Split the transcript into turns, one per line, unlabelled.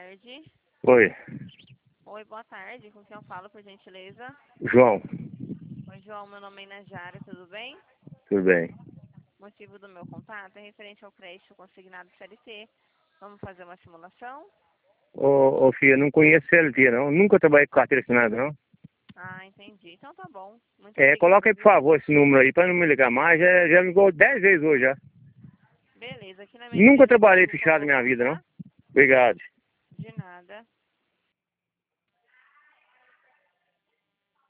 tarde.
Oi,
Oi, boa tarde. Com quem eu falo, por gentileza?
João,
Oi, João. Meu nome é Najara, tudo bem?
tudo bem?
O motivo do meu contato é referente ao crédito consignado CLT. Vamos fazer uma simulação?
Ô filha, não conheço CLT não, nunca trabalhei com carteira assinada não.
Ah, entendi. Então tá bom. Muito
Coloca
obrigada,
aí por
viu?
favor esse número aí pra não me ligar mais, já ligou 10 vezes hoje já.
Beleza, aqui na minha
Nunca
empresa
trabalhei
tem
fechado na minha
incomum,
vida não.
tá?
Obrigado.